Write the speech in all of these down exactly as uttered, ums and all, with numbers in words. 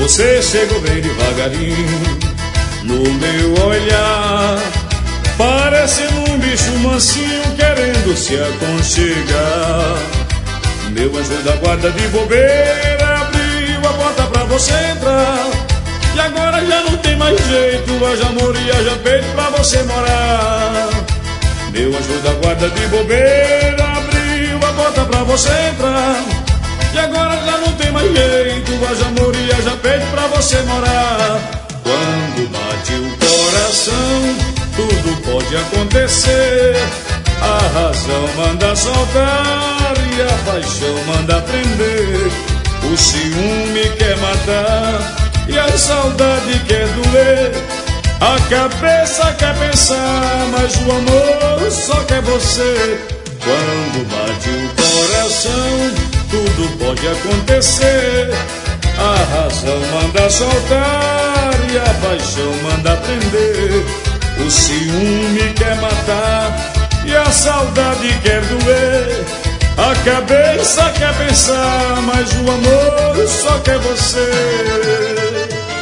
Você chegou bem devagarinho no meu olhar, parecendo um bicho mansinho querendo se aconchegar. Meu anjo da guarda de bobeira abriu a porta pra você entrar, e agora já não tem mais jeito, haja amor e haja peito pra você morar. Meu anjo da guarda de bobeira abriu a porta pra você entrar, e agora já não tem mais jeito, haja amor e haja peito pra você morar. Quando bate o coração, tudo pode acontecer. A razão manda soltar e a paixão manda prender. O ciúme quer matar e a saudade quer doer. A cabeça quer pensar, mas o amor só quer você. Quando bate o coração, tudo pode acontecer. A razão manda soltar e a paixão manda prender. O ciúme quer matar e a saudade quer doer. A cabeça quer pensar, mas o amor só quer você.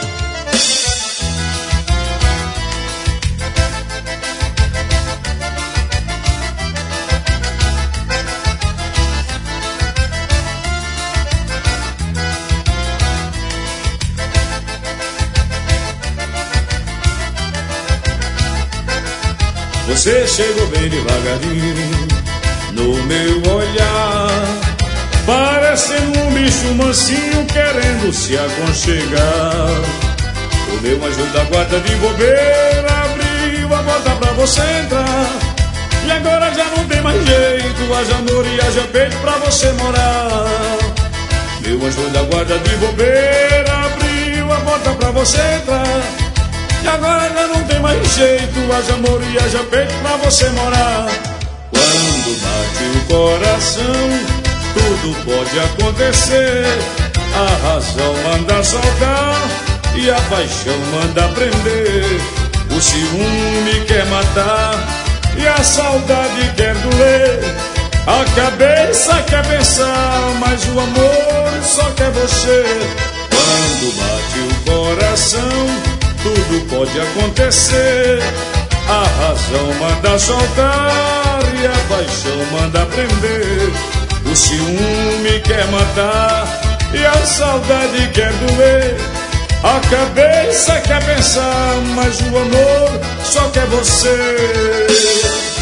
Você chegou bem devagarinho no meu olhar, parecendo um bicho mansinho querendo se aconchegar. O meu anjo da guarda de bobeira abriu a porta pra você entrar, e agora já não tem mais jeito, haja amor e haja peito pra você morar. Meu anjo da guarda de bobeira abriu a porta pra você entrar, e agora já não tem mais jeito, haja amor e haja peito pra você morar. Quando bate o coração, tudo pode acontecer. A razão manda soltar e a paixão manda prender. O ciúme quer matar e a saudade quer doer. A cabeça quer pensar, mas o amor só quer você. Quando bate o coração, tudo pode acontecer. A razão manda soltar e a paixão manda prender. O ciúme quer matar e a saudade quer doer. A cabeça quer pensar, mas o amor só quer você.